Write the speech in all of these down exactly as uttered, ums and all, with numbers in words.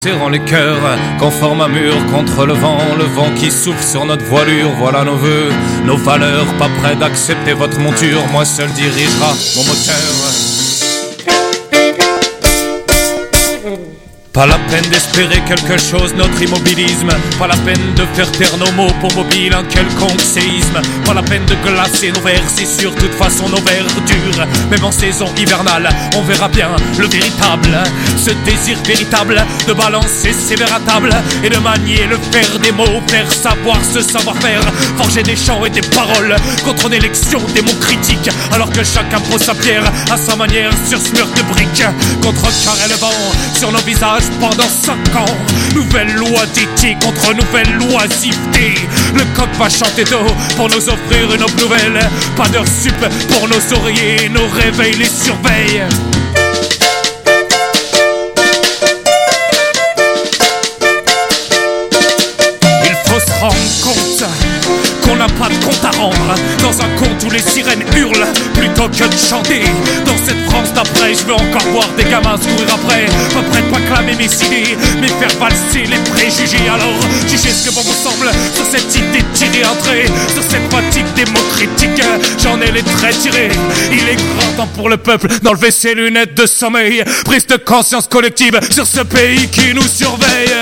Serrant les cœurs, conforme un mur contre le vent, le vent qui souffle sur notre voilure, voilà nos vœux, nos valeurs, pas près d'accepter votre monture, moi seul dirigera mon moteur. Pas la peine d'espérer quelque chose, notre immobilisme. Pas la peine de faire taire nos mots pour mobile un quelconque séisme. Pas la peine de glacer nos vers, c'est sûr, toute façon nos vers durent. Même en saison hivernale, on verra bien le véritable. Ce désir véritable de balancer ses verres à table et de manier le faire des mots, faire savoir ce savoir-faire. Forger des chants et des paroles contre une élection des mots critiques. Alors que chacun pose sa pierre à sa manière sur ce mur de briques. Contrecarrer le vent sur nos visages pendant cinq ans. Nouvelle loi d'été contre nouvelle loisiveté. Le coq va chanter tôt pour nous offrir une aube nouvelle. Pas d'heure sup pour nos oreillers, nos réveils les surveillent. Il faut se rendre compte qu'on n'a pas de compte à rendre dans un conte où les sirènes hurlent plutôt que de chanter. Dans cette France d'après, je veux encore voir des gamins se courir après. Pas prêt de pas clamer mes idées, mais faire valser les préjugés. Alors, jugez ce que bon vous semble sur cette idée tirée un trait, sur cette fatigue des mots critiques. J'en ai les traits tirés. Il est grand temps pour le peuple d'enlever ses lunettes de sommeil. Prise de conscience collective sur ce pays qui nous surveille.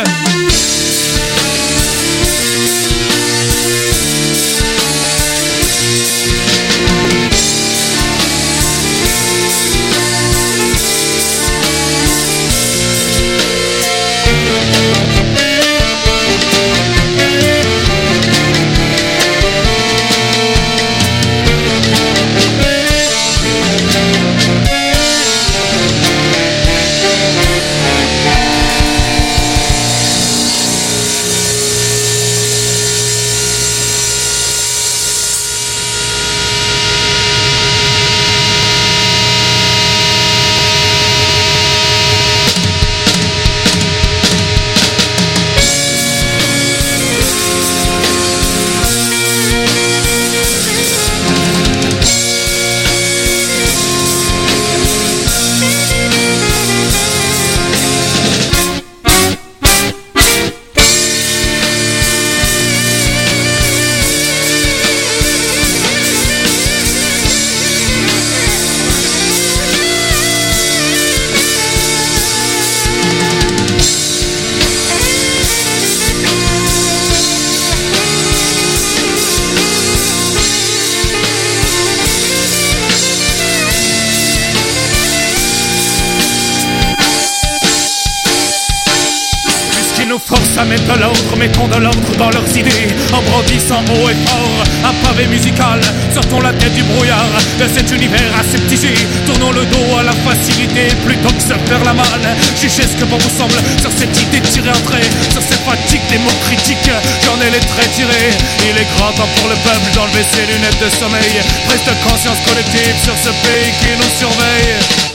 Force à mettre de l'ordre, mettons de l'ordre dans leurs idées. En brandissant haut et fort un pavé musical, sortons la tête du brouillard de cet univers aseptisé. Tournons le dos à la facilité plutôt que se faire la malle. Jugez ce que bon vous semble sur cette idée tirée un trait, sur cette fatigue des mots critiques. J'en ai les traits tirés. Il est grand temps pour le peuple d'enlever ses lunettes de sommeil. Prise de conscience collective sur ce pays qui nous surveille.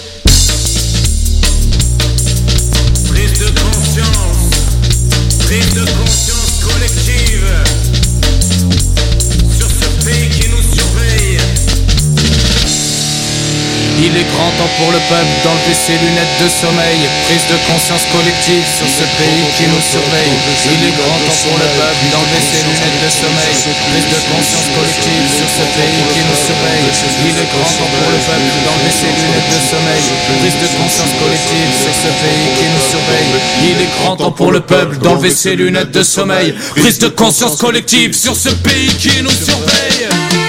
Prise de conscience. Prise de conscience collective sur ce pays qui nous surveille. Il est grand temps pour le peuple d'enlever ses lunettes de sommeil. Prise de conscience collective sur ce pays qui nous surveille. Il est grand temps pour le peuple d'enlever ses lunettes de sommeil. Prise de conscience collective sur ce pays qui nous surveille. Il est grand temps pour le peuple d'enlever ses lunettes de sommeil. Prise de conscience collective sur ce pays qui nous surveille. Il est grand temps pour le peuple d'enlever ses lunettes de sommeil. Prise de conscience collective sur ce pays qui nous surveille.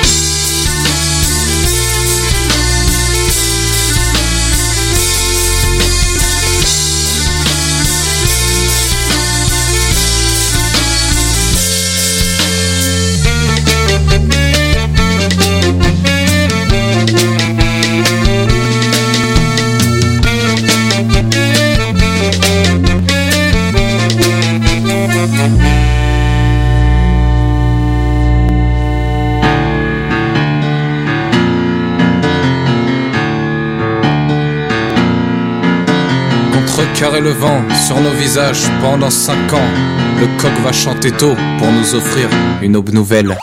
Contrecarrer le vent sur nos visages pendant cinq ans. Le coq va chanter tôt pour nous offrir une aube nouvelle.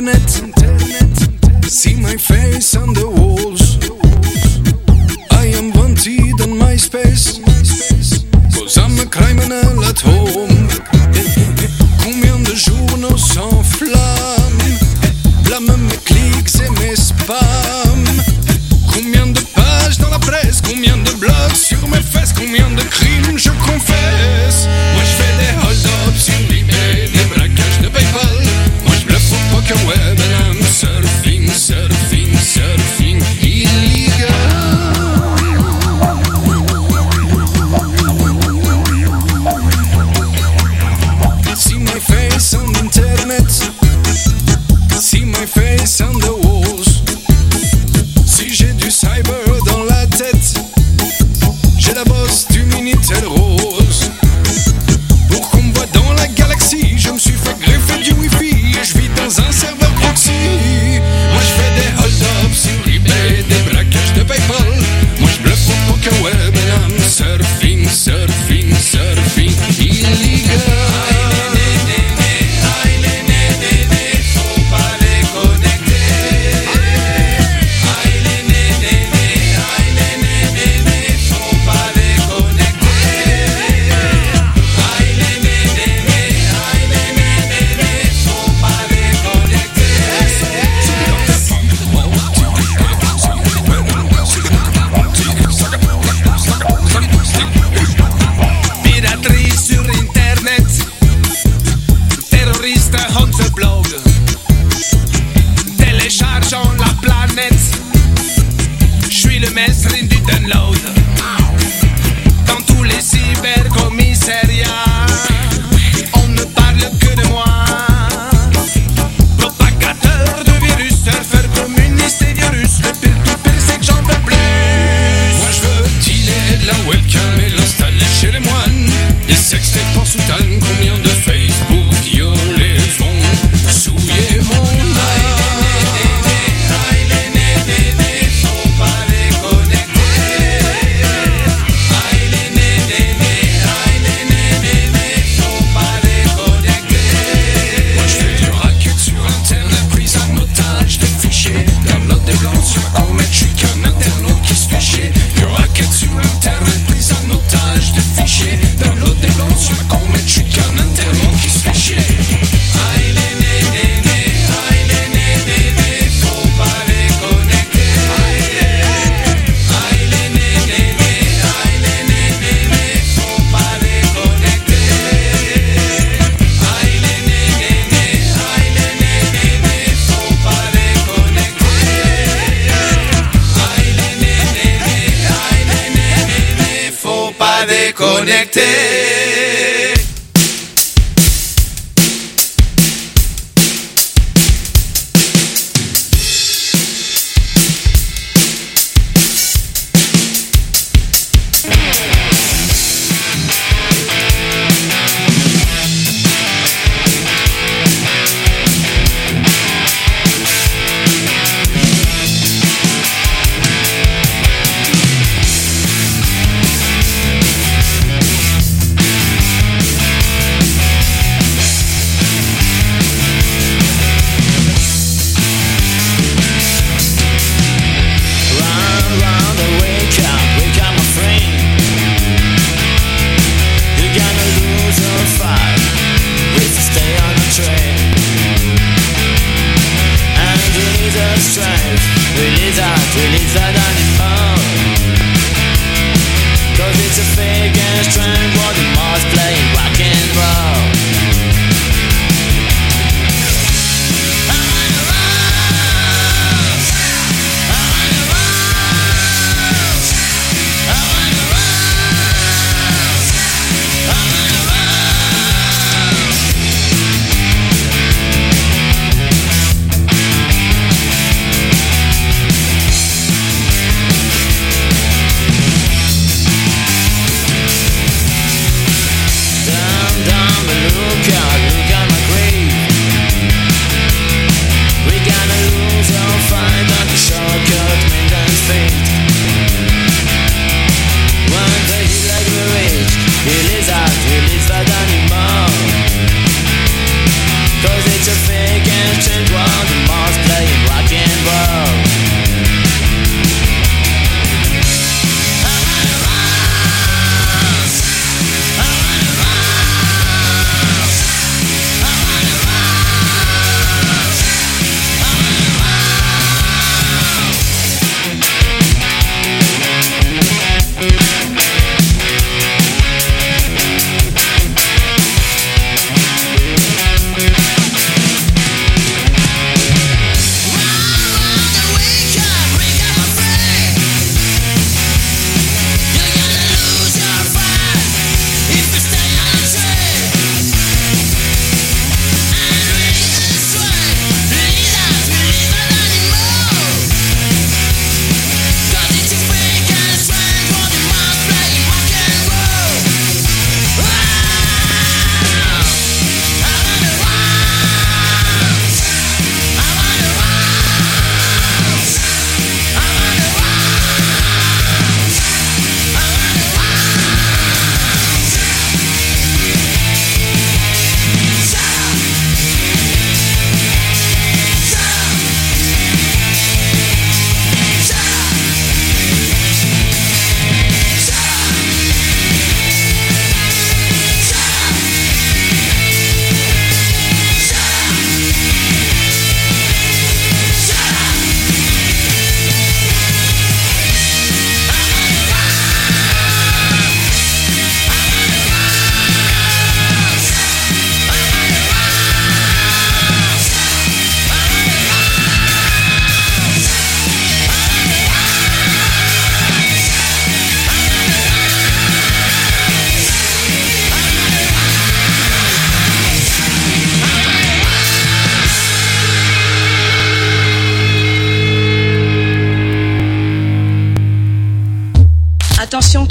internet. See my face on the walls. I am wanted on MySpace, cause I'm a criminal at home. Combien de journaux s'enflamment, blâment mes clics et mes spams. Combien de pages dans la presse, combien de blogs sur mes fesses, combien de crimes je confesse. Moi je fais des hold-ups sur eBay, des braquages de PayPal. Moi je bluffe au poker web and I'm surfing, surfing, surfing illegal. See my face on the internet, see my face on the walls. Si j'ai du cyber dans la tête, j'ai la bosse du Minitel rose. Pour qu'on me voit dans la galaxie, je me suis fait greffer du wifi et je vis dans un serveur proxy. Moi je fais des hold-ups sur eBay, des braquages de PayPal. Moi je bluffe au poker web et I'm surfing, surfing, surfing illegal.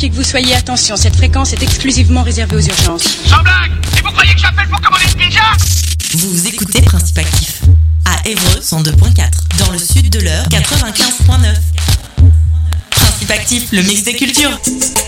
qui que vous soyez, attention, cette fréquence est exclusivement réservée aux urgences. Sans blague! Et vous croyez que j'appelle pour commander une pizza? Vous écoutez Principe Actif à Évreux cent deux point quatre, dans le sud de l'Eure quatre-vingt-quinze point neuf. Principe Actif, le mix des cultures.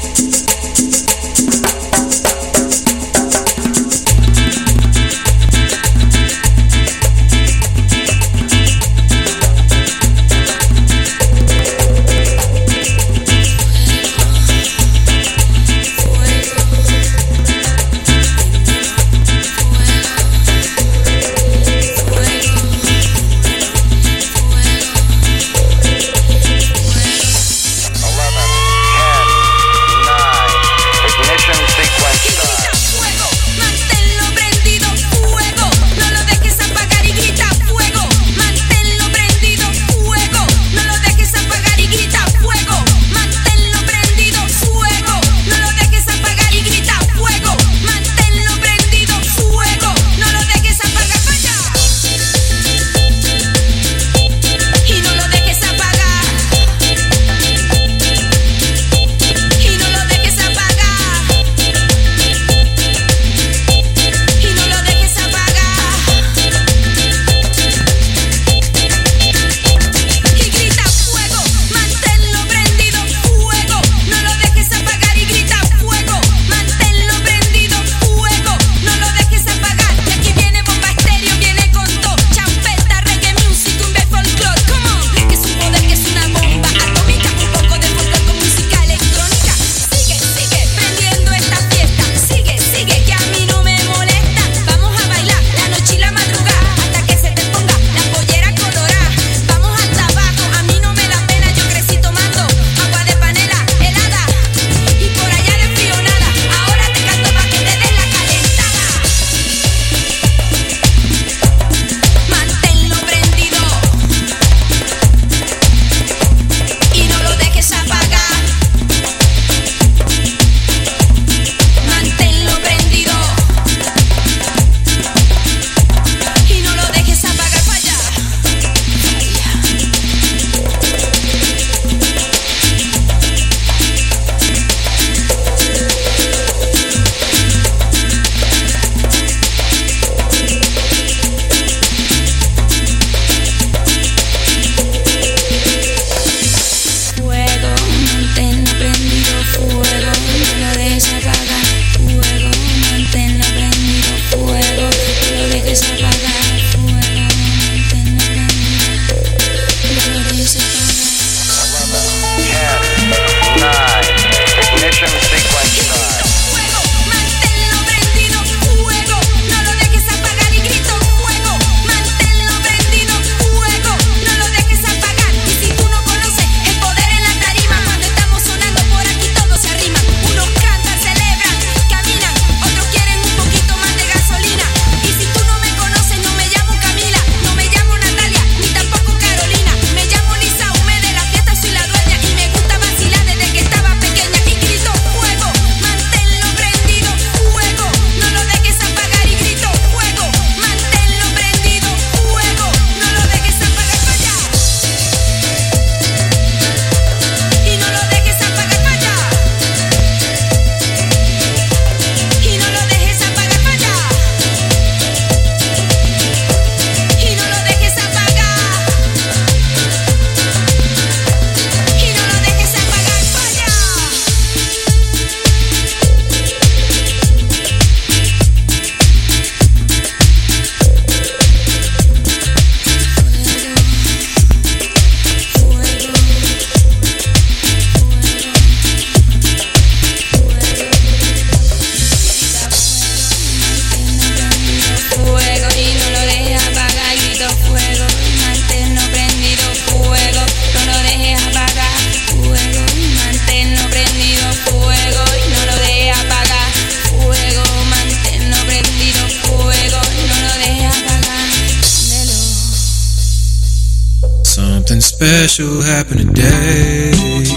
Something special happened today.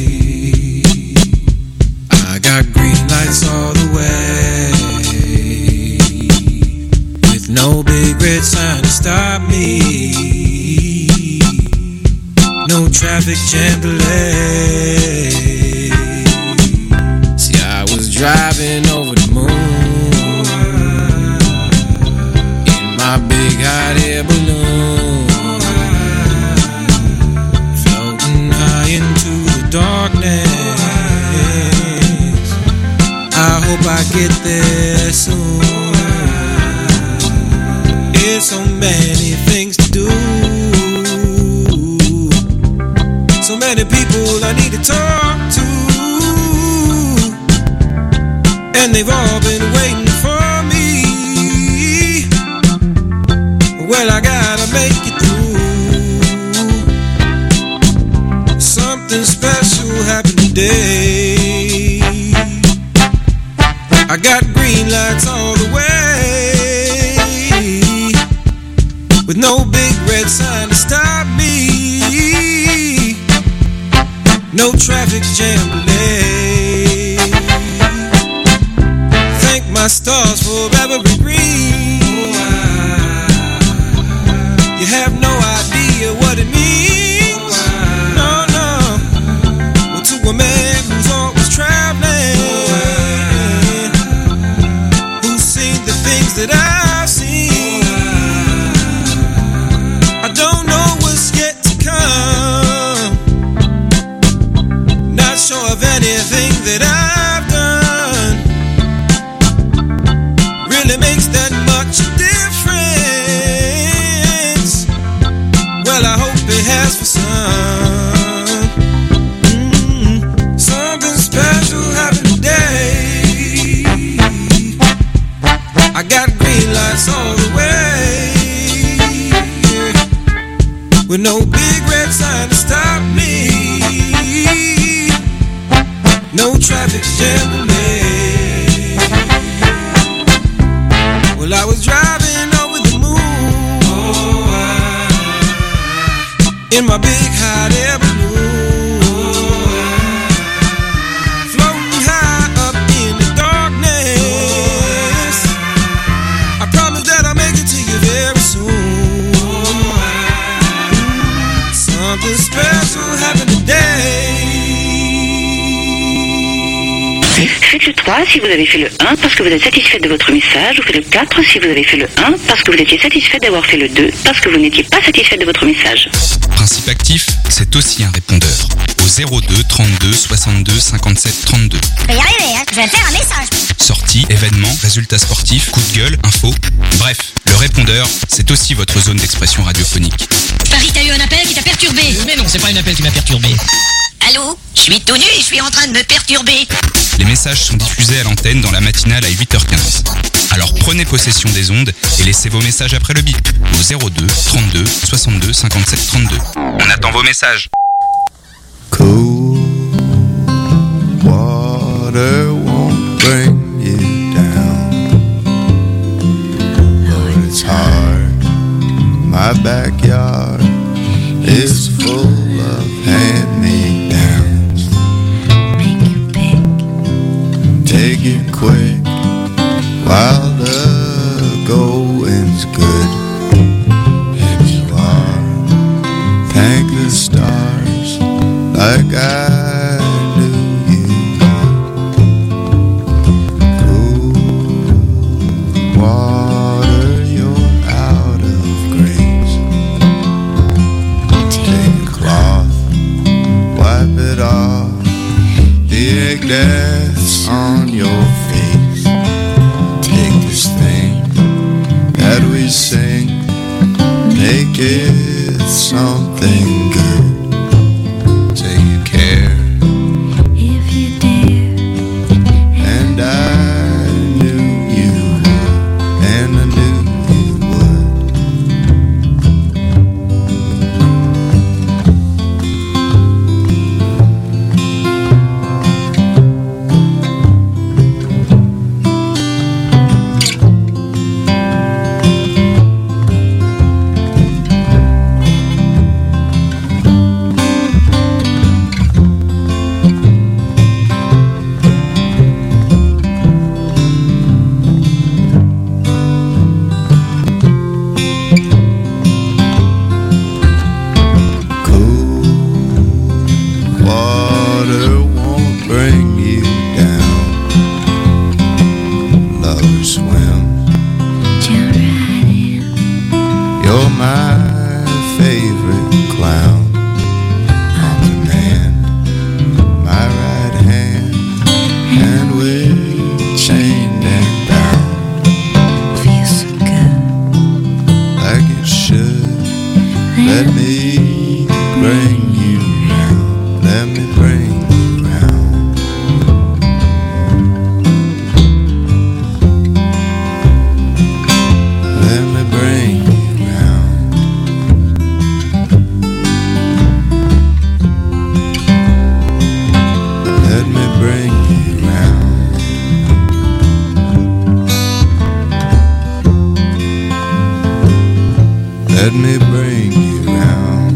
I got green lights all the way, with no big red sign to stop me, no traffic jam delay. driving over the moon in my big hot air balloon, floating high into the darkness. I hope I get there soon. There's so many things to do, so many people I need to talk to, and they've all been waiting for me. Well, I gotta make it through. Something special happened today. I got green lights all the way, with no big red sign to stop me, no traffic jam delay. Thank my stars for every green. You have no idea what it means. No, no. Well, to a man who's always traveling, who's seen the things that I've seen, I don't know what's yet to come. Not sure of anything that I've done really makes that much difference. Well, I hope it has for some. Mm-hmm. Something special happened today. I got green lights all the way, with no big red sign to stop me, no traffic jam delay. Well, I was driving over the moon, oh, I, in my big hot air balloon, oh, floating high up in the darkness. I promise that I'll make it to you very soon. Oh, I, something special happened today. Faites le trois si vous avez fait le un parce que vous êtes satisfait de votre message, ou faites le quatre si vous avez fait le un parce que vous étiez satisfait d'avoir fait le deux parce que vous n'étiez pas satisfait de votre message. Principe actif, c'est aussi un répondeur. Au zéro deux trente-deux soixante-deux cinquante-sept trente-deux. Je vais y arriver, hein. Je vais faire un message. Sorties, événements, résultats sportifs, coups de gueule, infos. Bref, le répondeur, c'est aussi votre zone d'expression radiophonique. Paris, t'as eu un appel qui t'a perturbé. Mais non, c'est pas un appel qui m'a perturbé. Allô? Je suis tout nu et je suis en train de me perturber. Les messages sont diffusés à l'antenne dans la matinale à huit heures quinze. Alors prenez possession des ondes et laissez vos messages après le bip au zéro deux trente-deux soixante-deux cinquante-sept trente-deux. On attend vos messages. Cool water won't bring you down, but it's hard. My backyard is full of hand-me-downs. Make it big. Take it quick while the going's good. If you are, thank the stars like I knew you would. Cool water, you're out of grace. Take a cloth, wipe it off the egg that's on your face. Take this thing that we sing, make it something good. Take care If you dare. and I knew you would, and I knew you would. my favorite clown on demand, my right hand, and we're chained and bound. Feels so good, like it should. Let me bring you round. Let me bring you round. Let me bring you round. Let me bring you round. Let me bring you round.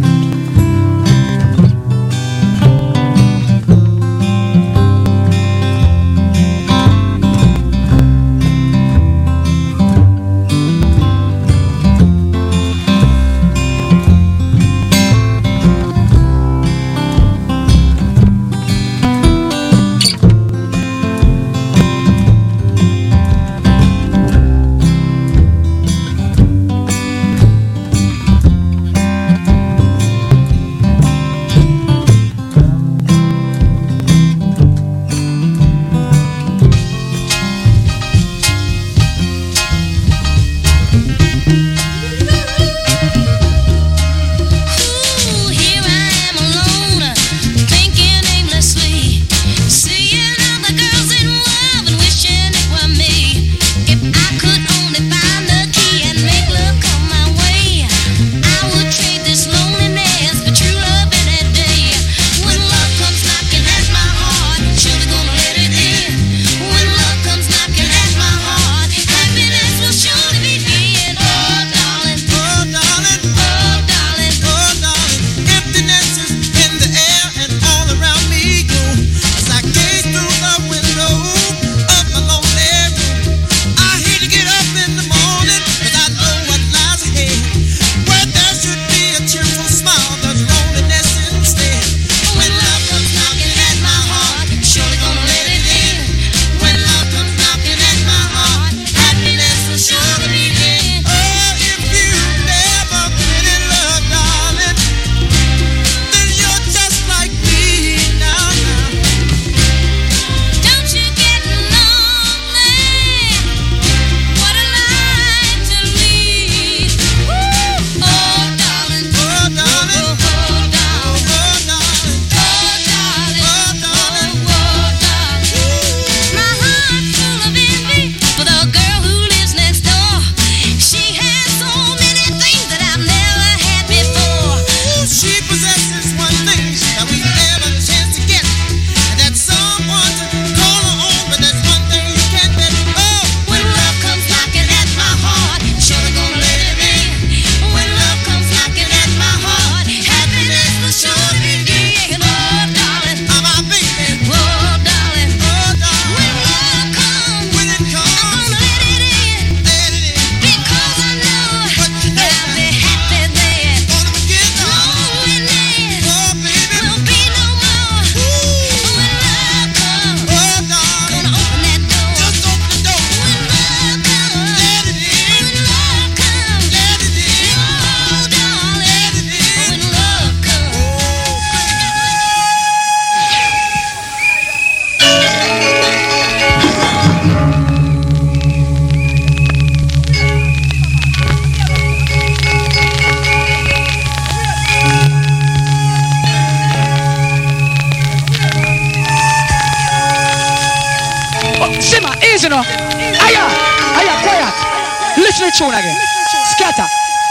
Easy now. Aya, aya, quiet. Listen to the tune again. Scatter.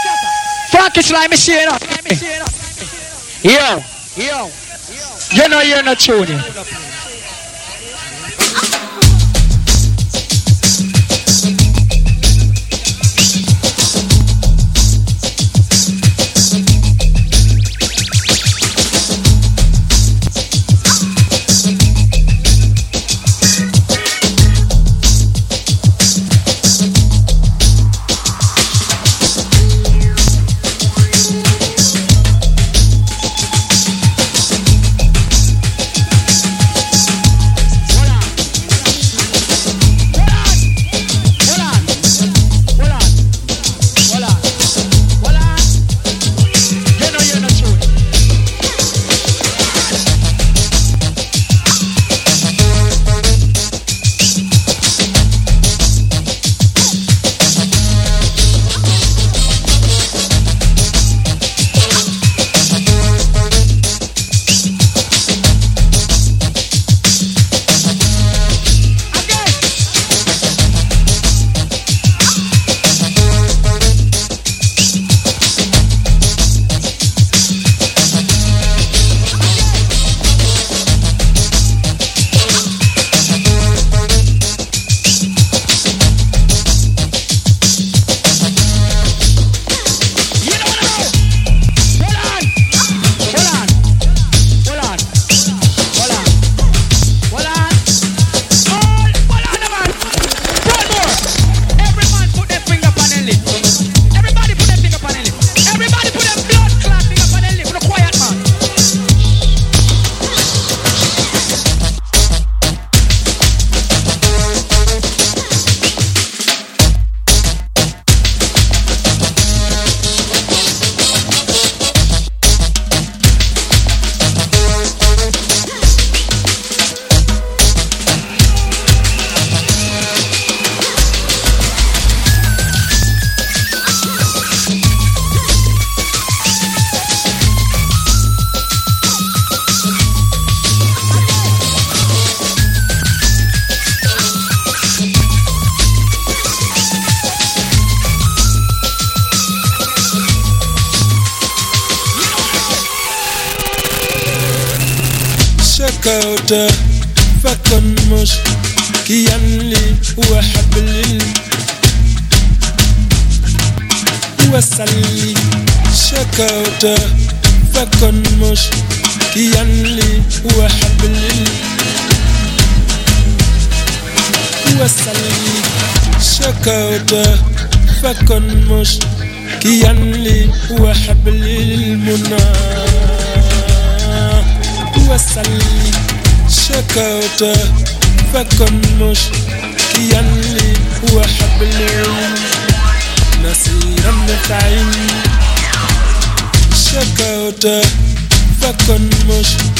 Frankie Slime, me see you now. Yo, yo. You know you're not tuning. شكوت فكن مش كيان لي وحبل وسلي شكوت فكن مش كيان لي وحبل وسلي شكوت فكن مش كيان لي وحبل المنى وسلي شكوت فكن مش كيان لي وحبل نسيرا متعين شكوت فكن مش